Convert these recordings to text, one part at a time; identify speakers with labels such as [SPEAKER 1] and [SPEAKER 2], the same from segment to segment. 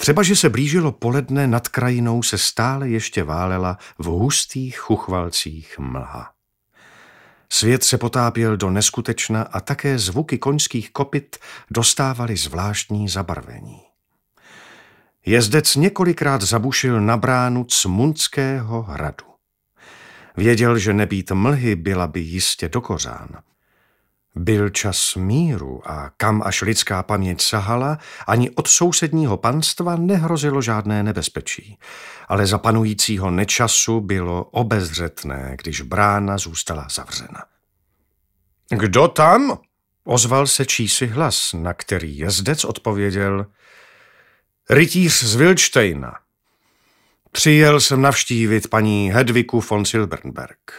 [SPEAKER 1] Třeba, že se blížilo poledne, nad krajinou se stále ještě válela v hustých chuchvalcích mlha. Svět se potápěl do neskutečna a také zvuky koňských kopyt dostávaly zvláštní zabarvení. Jezdec několikrát zabušil na bránu Cmunského hradu. Věděl, že nebýt mlhy, byla by jistě do kořán. Byl čas míru a kam až lidská paměť sahala, ani od sousedního panstva nehrozilo žádné nebezpečí, ale za panujícího nečasu bylo obezřetné, když brána zůstala zavřena. Kdo tam? Ozval se čísi hlas, na který jezdec odpověděl: Rytíř z Vilštejna. Přijel jsem navštívit paní Hedviku von Silbernberg.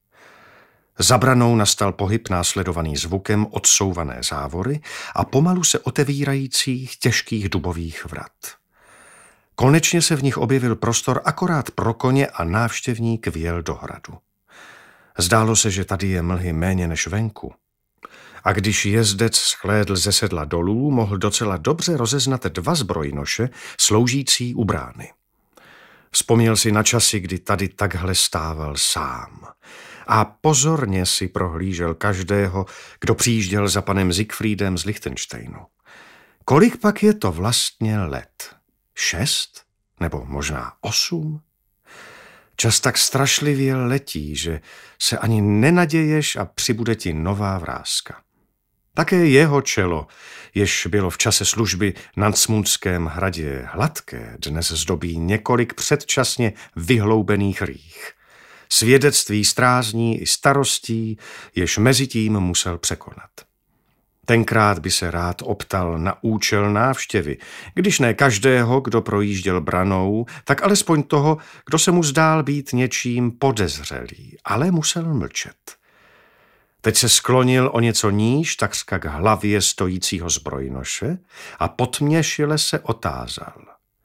[SPEAKER 1] Za branou nastal pohyb následovaný zvukem odsouvané závory a pomalu se otevírajících těžkých dubových vrat. Konečně se v nich objevil prostor akorát pro koně a návštěvník vjel do hradu. Zdálo se, že tady je mlhy méně než venku. A když jezdec shlédl ze sedla dolů, mohl docela dobře rozeznat 2 zbrojnoše sloužící u brány. Vzpomněl si na časy, kdy tady takhle stával sám. A pozorně si prohlížel každého, kdo přijížděl za panem Siegfriedem z Lichtensteinu. Kolik pak je to vlastně let? 6? Nebo možná 8? Čas tak strašlivě letí, že se ani nenaděješ a přibude ti nová vrázka. Také jeho čelo, jež bylo v čase služby na Cmunském hradě hladké, dnes zdobí několik předčasně vyhloubených rých. Svědectví strázní i starostí, jež mezitím musel překonat. Tenkrát by se rád optal na účel návštěvy, když ne každého, kdo projížděl branou, tak alespoň toho, kdo se mu zdál být něčím podezřelý, ale musel mlčet. Teď se sklonil o něco níž, takřka k hlavě stojícího zbrojnoše a potměšile se otázal.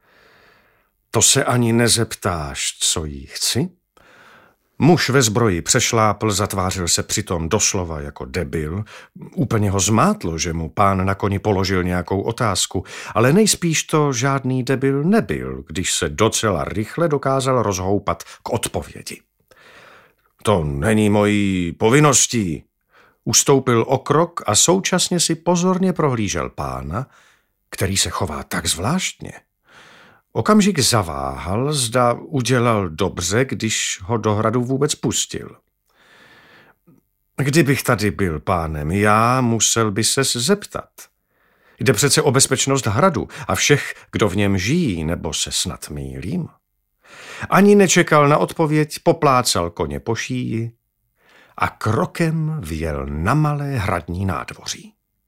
[SPEAKER 1] To se ani nezeptáš, co jí chci? Muž ve zbroji přešlápl, zatvářil se přitom doslova jako debil. Úplně ho zmátlo, že mu pán na koni položil nějakou otázku, ale nejspíš to žádný debil nebyl, když se docela rychle dokázal rozhoupat k odpovědi. To není mojí povinností. Ustoupil o krok a současně si pozorně prohlížel pána, který se chová tak zvláštně. Okamžik zaváhal, zda udělal dobře, když ho do hradu vůbec pustil. Kdybych tady byl pánem já, musel by ses zeptat. Jde přece o bezpečnost hradu a všech, kdo v něm žijí, nebo se snad mýlím. Ani nečekal na odpověď, poplácal koně po šíji a krokem vjel na malé hradní nádvoří.